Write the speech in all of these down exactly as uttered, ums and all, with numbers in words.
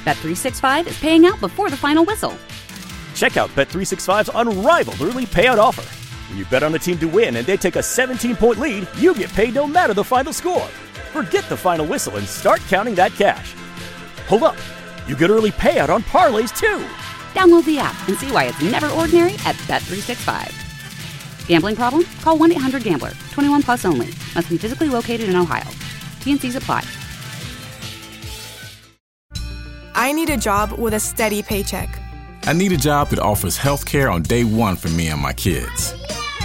Bet three sixty-five is paying out before the final whistle. Check out Bet three sixty-five's unrivaled early payout offer. When you bet on a team to win and they take a seventeen-point lead, you get paid no matter the final score. Forget the final whistle and start counting that cash. Hold up. You get early payout on parlays, too. Download the app and see why it's never ordinary at Bet three sixty-five. Gambling problem? Call one eight hundred gambler. twenty-one plus only. Must be physically located in Ohio. T and C's apply. I need a job with a steady paycheck. I need a job that offers health care on day one for me and my kids.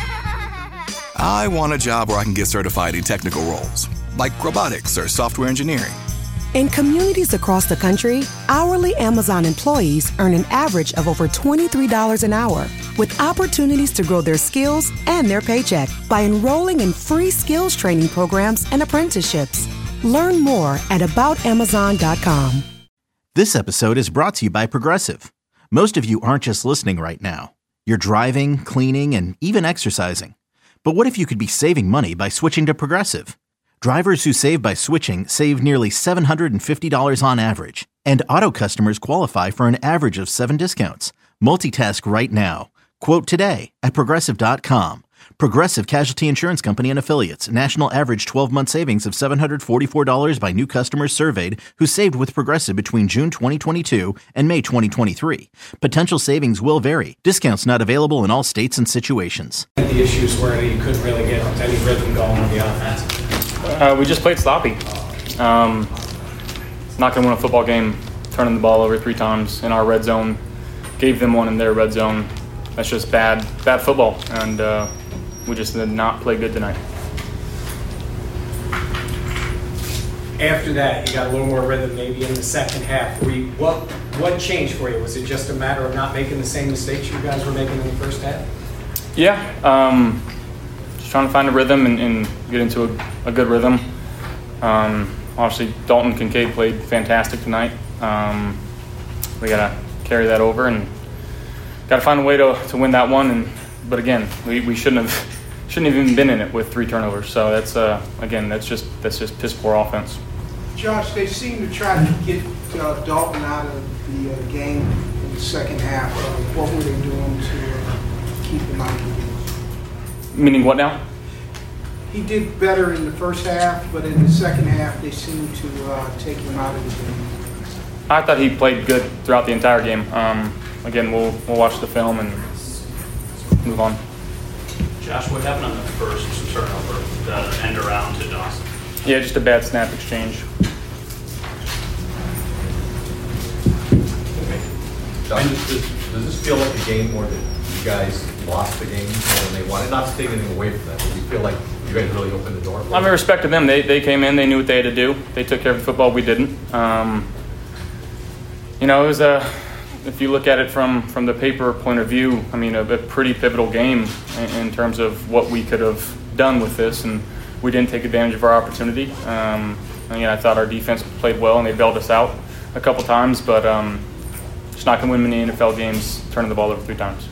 I want a job where I can get certified in technical roles, like robotics or software engineering. In communities across the country, hourly Amazon employees earn an average of over twenty-three dollars an hour, with opportunities to grow their skills and their paycheck by enrolling in free skills training programs and apprenticeships. Learn more at about amazon dot com. This episode is brought to you by Progressive. Most of you aren't just listening right now. You're driving, cleaning, and even exercising. But what if you could be saving money by switching to Progressive? Drivers who save by switching save nearly seven hundred fifty dollars on average, and auto customers qualify for an average of seven discounts. Multitask right now. Quote today at progressive dot com. Progressive Casualty Insurance Company and Affiliates. National average twelve-month savings of seven hundred forty-four dollars by new customers surveyed who saved with Progressive between June twenty twenty-two and May twenty twenty-three. Potential savings will vary. Discounts not available in all states and situations. The issues where you couldn't really get any rhythm going on the offense. Uh, we just played sloppy. Um, not going to win a football game turning the ball over three times in our red zone. Gave them one in their red zone. That's just bad, bad football, and uh, we just did not play good tonight. After that, you got a little more rhythm maybe in the second half. Were you, what what changed for you? Was it just a matter of not making the same mistakes you guys were making in the first half? Yeah, um, just trying to find a rhythm and, and get into a, a good rhythm. Um, obviously, Dalton Kincaid played fantastic tonight. Um, we got to carry that over and got to find a way to, to win that one. And but again, we, we shouldn't have shouldn't have even been in it with three turnovers. So that's uh, again, that's just that's just piss poor offense. Josh, they seem to try to get uh, Dalton out of the uh, game in the second half. Uh, what were they doing to uh, keep him out of the game? Meaning what now? He did better in the first half, but in the second half, they seemed to uh, take him out of the game. I thought he played good throughout the entire game. Um, again, we'll we'll watch the film and move on. Josh, what happened on the first turnover, the end around to Dawson? Yeah, just a bad snap exchange. Does this, does this feel like a game where you guys lost the game more than they wanted? Not to take anything away from that, but you feel like you guys really opened the door? I mean, respect to them. They they came in, they knew what they had to do. They took care of the football. We didn't. Um, you know, it was a. If you look at it from, from the paper point of view, I mean, a, a pretty pivotal game in, in terms of what we could have done with this, and we didn't take advantage of our opportunity. Um, again, I thought our defense played well, and they bailed us out a couple times, but um, just not going to win many N F L games turning the ball over three times.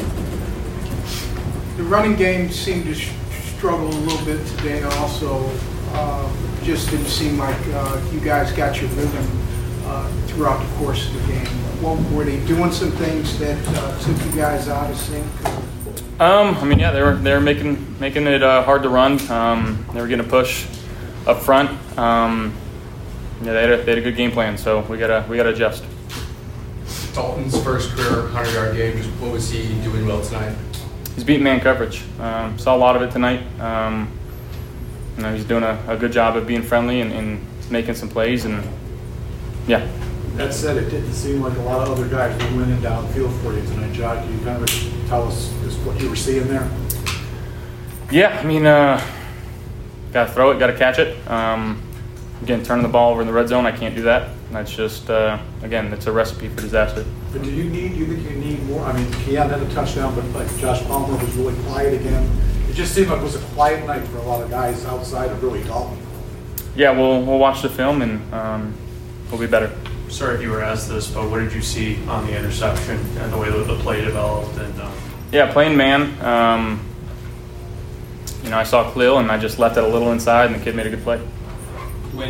The running game seemed to sh- struggle a little bit today also. Uh, just didn't seem like uh, you guys got your rhythm uh, throughout the course of the game. What, were they doing some things that uh, took you guys out of sync? Um, I mean, yeah, they were they were making making it uh, hard to run. Um, they were getting a push up front. Um, yeah, they had, a, they had a good game plan, so we gotta we gotta adjust. Dalton's first career hundred-yard game. Just what was he doing well tonight? He's beating man coverage. Um, saw a lot of it tonight. Um, you know, he's doing a, a good job of being friendly and, and making some plays, and yeah. That said, it didn't seem like a lot of other guys were winning downfield for you tonight, Josh. Can you kind of tell us just what you were seeing there? Yeah, I mean, uh, got to throw it, got to catch it. Um, again, turning the ball over in the red zone, I can't do that. That's just, uh, again, it's a recipe for disaster. But do you need, you think you need more? I mean, Keon had a touchdown, but like Josh Palmer was really quiet again. It just seemed like it was a quiet night for a lot of guys outside of really Dalton. Yeah, we'll, we'll watch the film and um, we'll be better. Sorry if you were asked this, but what did you see on the interception and the way that the play developed? And um... Yeah, playing man. Um, you know, I saw Khalil and I just left it a little inside, and the kid made a good play. When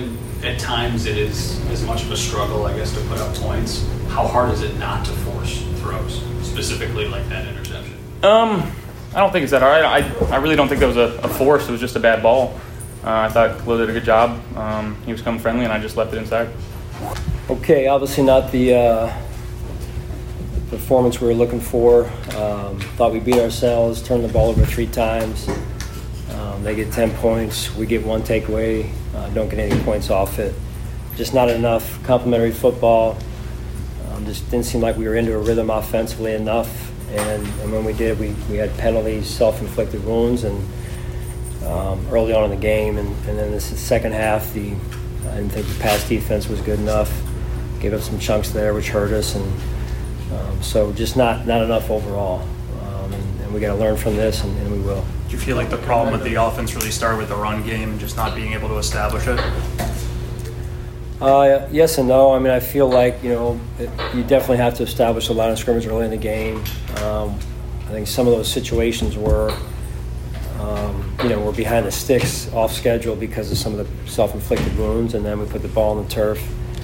at times it is as much of a struggle, I guess, to put up points. How hard is it not to force throws, specifically like that interception? Um, I don't think it's that hard. I, I really don't think that was a, a force. It was just a bad ball. Uh, I thought Khalil did a good job. Um, he was coming friendly, and I just left it inside. Okay, obviously not the uh, performance we were looking for. Um, thought we beat ourselves, turned the ball over three times. Um, they get ten points. We get one takeaway. Uh, don't get any points off it. Just not enough complimentary football. Um, just didn't seem like we were into a rhythm offensively enough. And, and when we did, we, we had penalties, self-inflicted wounds, and um, early on in the game. And, and then this second half, the I didn't think the pass defense was good enough. Gave up some chunks there, which hurt us. And um, so just not, not enough overall. Um, and, and we got to learn from this, and, and we will. Do you feel like the problem with the offense really started with the run game and just not being able to establish it? Uh, yes and no. I mean, I feel like, you know, it, you definitely have to establish a line of scrimmage early in the game. Um, I think some of those situations were, um, you know, we're behind the sticks off schedule because of some of the self-inflicted wounds, and then we put the ball on the turf.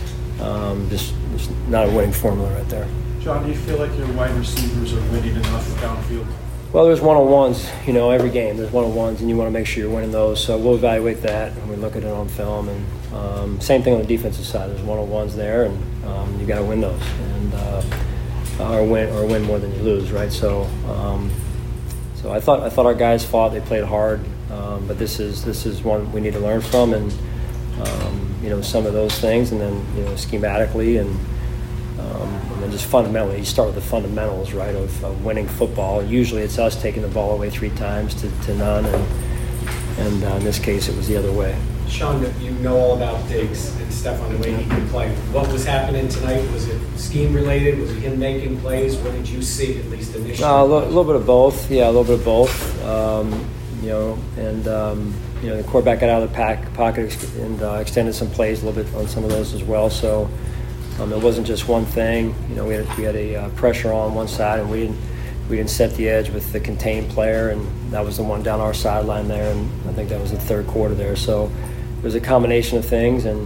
Um, just, just not a winning formula right there. John, do you feel like your wide receivers are winning enough downfield? Well, there's one-on-ones, you know, every game. There's one-on-ones, and you want to make sure you're winning those. So we'll evaluate that, and we look at it on film. And um, same thing on the defensive side. There's one-on-ones there, and um, you got to win those, and uh, or win or win more than you lose, right? So, um, so I thought I thought our guys fought. They played hard, um, but this is this is one we need to learn from, and um, you know, some of those things, and then you know, schematically and. Um, and then just fundamentally, you start with the fundamentals, right, of, of winning football. Usually it's us taking the ball away three times to, to none, and, and uh, in this case it was the other way. Sean, you know all about Diggs and Stephon, the way he can play. What was happening tonight? Was it scheme-related? Was it him making plays? What did you see, at least initially? Uh, a little, little bit of both, yeah, a little bit of both. Um, you know, and um, you know, the quarterback got out of the pack, pocket and uh, extended some plays a little bit on some of those as well, so Um, it wasn't just one thing. You know, we had we had a uh, pressure on one side, and we didn't we didn't set the edge with the contained player, and that was the one down our sideline there, and I think that was the third quarter there. So it was a combination of things, and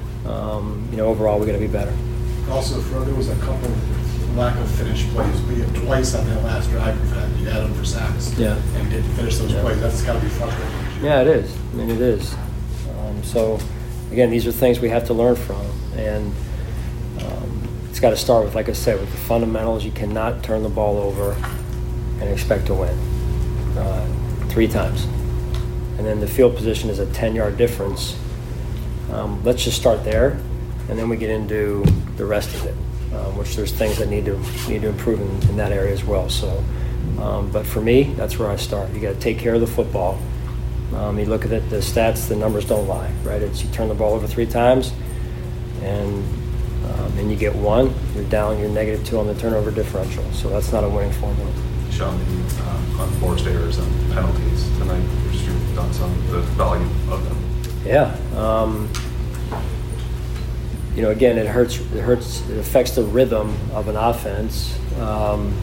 um, you know, overall we got to be better. Also, Fro, there was a couple lack of finished plays. We had twice on that last drive we've had. You had them for sacks, yeah, and didn't finish those yeah. plays. That's got to be frustrating. Yeah, it is. I mean, it is. Um, so again, these are things we have to learn from, and. It's got to start with, like I said, with the fundamentals. You cannot turn the ball over and expect to win uh, three times. And then the field position is a ten-yard difference. Um, let's just start there, and then we get into the rest of it, um, which there's things that need to need to improve in, in that area as well. So, um, but for me, that's where I start. You got to take care of the football. Um, you look at it, the stats, the numbers don't lie, right? It's you turn the ball over three times, and Um, and you get one, you're down, you're negative two on the turnover differential. So that's not a winning formula. Sean, the uh, unforced errors and penalties tonight, just your thoughts on the value of them? Yeah. Um, you know, again, it hurts, it hurts, it affects the rhythm of an offense. Um,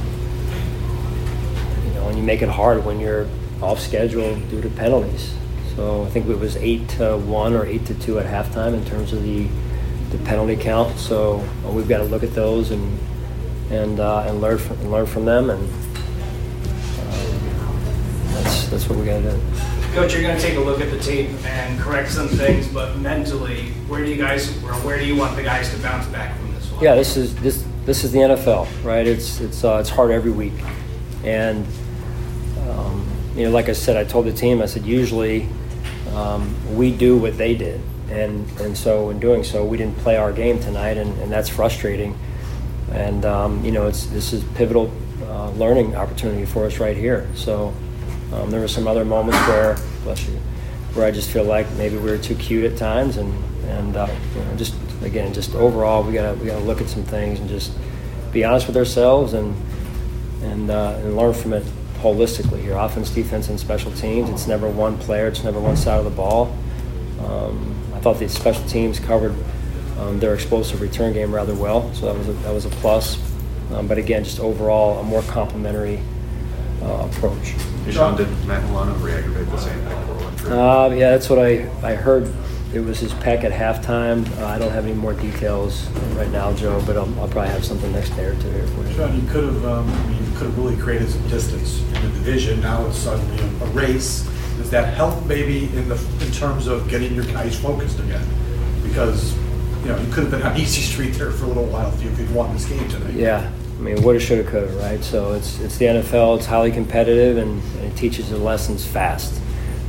you know, and you make it hard when you're off schedule due to penalties. So I think it was eight to one or eight to two at halftime in terms of the the penalty count, so uh, we've got to look at those and and uh, and learn from and learn from them, and um, that's that's what we got to do. Coach, you're going to take a look at the tape and correct some things, but mentally, where do you guys, or where do you want the guys to bounce back from this one? Yeah, this is this this is the N F L, right? It's it's uh, it's hard every week, and um, you know, like I said, I told the team, I said usually um, we do what they did. And and so in doing so, we didn't play our game tonight, and, and that's frustrating. And um, you know, it's this is pivotal uh, learning opportunity for us right here. So um, there were some other moments where, bless you, where I just feel like maybe we were too cute at times, and and uh, you know, just again, just overall, we gotta we gotta look at some things and just be honest with ourselves and and uh, and learn from it holistically here. Offense, defense, and special teams. It's never one player. It's never one side of the ball. Um, I thought the special teams covered um, their explosive return game rather well, so that was a, that was a plus. Um, but again, just overall, a more complementary uh, approach. Sean, did Matt Milano re-aggravate the same thing? Uh, yeah, that's what I, I heard it was his pec at halftime. Uh, I don't have any more details right now, Joe, but I'll, I'll probably have something next day or two here for you. Sean, you could have, um, I mean, you could have really created some distance in the division. Now it's suddenly a, a race. Does that help maybe in the in terms of getting your guys focused again? Because you know you could have been on easy street there for a little while if you'd won this game tonight. Yeah, I mean, woulda, shoulda, coulda, right? So it's it's the N F L. It's highly competitive, and, and it teaches the lessons fast.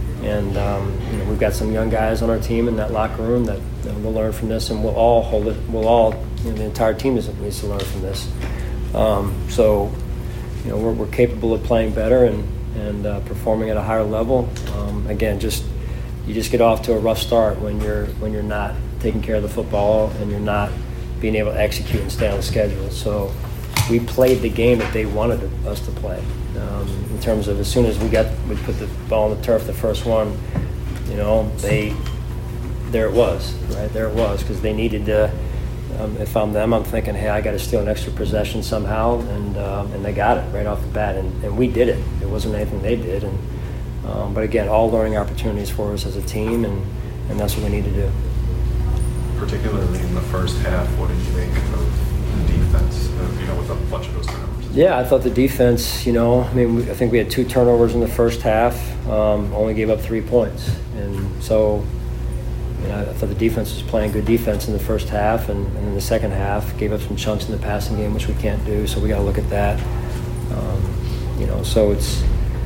And um, you know, we've got some young guys on our team in that locker room that you know, will learn from this, and we'll all hold it. We'll all, you know, the entire team is, needs to learn from this. Um, so, you know, we're, we're capable of playing better and and uh, performing at a higher level. Um, again, just you just get off to a rough start when you're when you're not taking care of the football and you're not being able to execute and stay on the schedule. So we played the game that they wanted us to play. Um, in terms of as soon as we got we put the ball on the turf, the first one, you know, they there it was, right there it was, because they needed to. Um, if I'm them, I'm thinking, hey, I got to steal an extra possession somehow, and um, and they got it right off the bat, and, and we did it. It wasn't anything they did, and um, but again, all learning opportunities for us as a team, and, and that's what we need to do. Particularly in the first half, what did you make of the defense? Uh, you know, with a bunch of those turnovers. Yeah, I thought the defense, you know, I mean, we, I think we had two turnovers in the first half, um, only gave up three points. And so, you know, I thought the defense was playing good defense in the first half, and, and in the second half, gave up some chunks in the passing game, which we can't do, so we got to look at that. Um, you know, so it's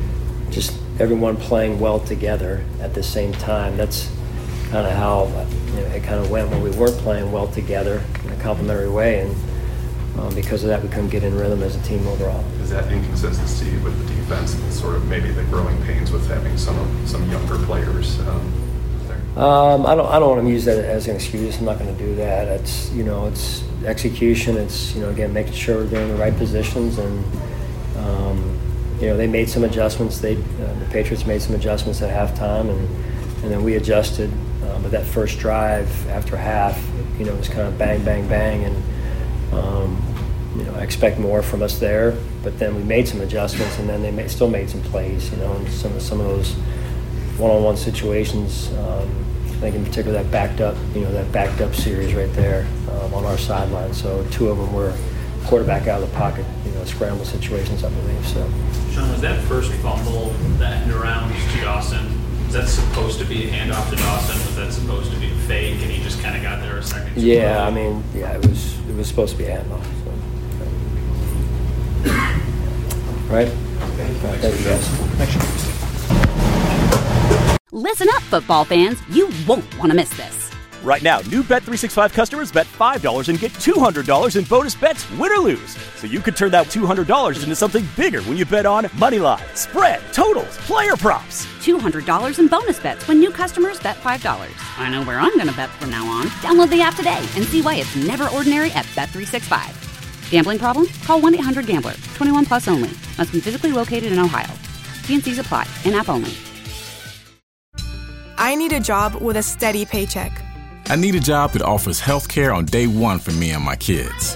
just everyone playing well together at the same time. That's kind of how you know, it kind of went when we weren't playing well together in a complementary way. And Um, because of that, we couldn't get in rhythm as a team overall. Is that inconsistency with the defense and sort of maybe the growing pains with having some some younger players um, there? Um, I don't. I don't want to use that as an excuse. I'm not going to do that. It's you know, it's execution. It's you know, again, making sure they're in the right positions, and um, you know, they made some adjustments. They uh, the Patriots made some adjustments at halftime, and and then we adjusted. Uh, but that first drive after half, you know, was kind of bang, bang, bang, and. Um, you know, I expect more from us there, but then we made some adjustments, and then they made, still made some plays, you know, and some some of those one-on-one situations. Um, I think in particular that backed up, you know, that backed up series right there um, on our sideline. So two of them were quarterback out of the pocket, you know, scramble situations, I believe. So. Sean, was that first fumble, that end around to Dawson? Was that supposed to be a handoff to Dawson? Was that supposed to be a fake, and he just kind of got there a second? Yeah, I mean, yeah, it was it was supposed to be a handoff. So. Right? Thank you, guys. Thanks. Listen up, football fans. You won't want to miss this. Right now, new Bet three sixty-five customers bet five dollars and get two hundred dollars in bonus bets, win or lose. So you could turn that two hundred dollars into something bigger when you bet on moneyline, spread, totals, player props. two hundred dollars in bonus bets when new customers bet five dollars. I know where I'm going to bet from now on. Download the app today and see why it's never ordinary at Bet three sixty-five. Gambling problem? Call one eight hundred gambler. twenty-one plus only. Must be physically located in Ohio. T N Cs apply. In-app only. I need a job with a steady paycheck. I need a job that offers health care on day one for me and my kids.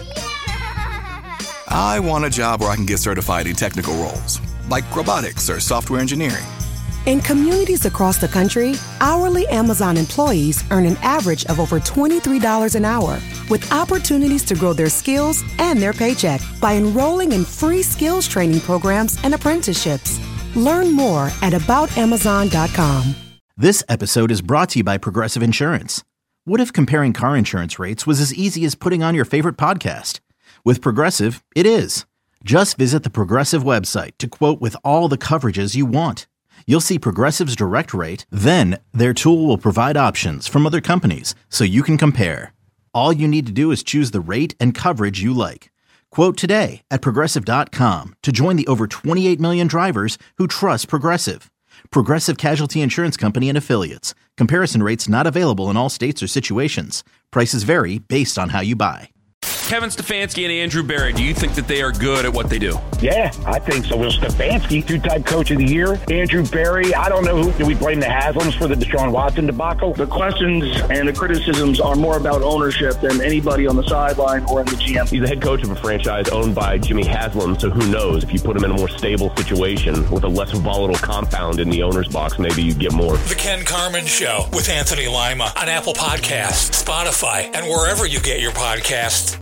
I want a job where I can get certified in technical roles, like robotics or software engineering. In communities across the country, hourly Amazon employees earn an average of over twenty-three dollars an hour, with opportunities to grow their skills and their paycheck by enrolling in free skills training programs and apprenticeships. Learn more at about amazon dot com. This episode is brought to you by Progressive Insurance. What if comparing car insurance rates was as easy as putting on your favorite podcast? With Progressive, it is. Just visit the Progressive website to quote with all the coverages you want. You'll see Progressive's direct rate, then their tool will provide options from other companies so you can compare. All you need to do is choose the rate and coverage you like. Quote today at progressive dot com to join the over twenty-eight million drivers who trust Progressive. Progressive Casualty Insurance Company and Affiliates. Comparison rates not available in all states or situations. Prices vary based on how you buy. Kevin Stefanski and Andrew Berry, do you think that they are good at what they do? Yeah, I think so. Well, Stefanski, two-time coach of the year. Andrew Berry, I don't know who. Do we blame the Haslams for the Deshaun Watson debacle? The questions and the criticisms are more about ownership than anybody on the sideline or in the G M. He's the head coach of a franchise owned by Jimmy Haslam, so who knows? If you put him in a more stable situation with a less volatile compound in the owner's box, maybe you get more. The Ken Carman Show with Anthony Lima on Apple Podcasts, Spotify, and wherever you get your podcasts.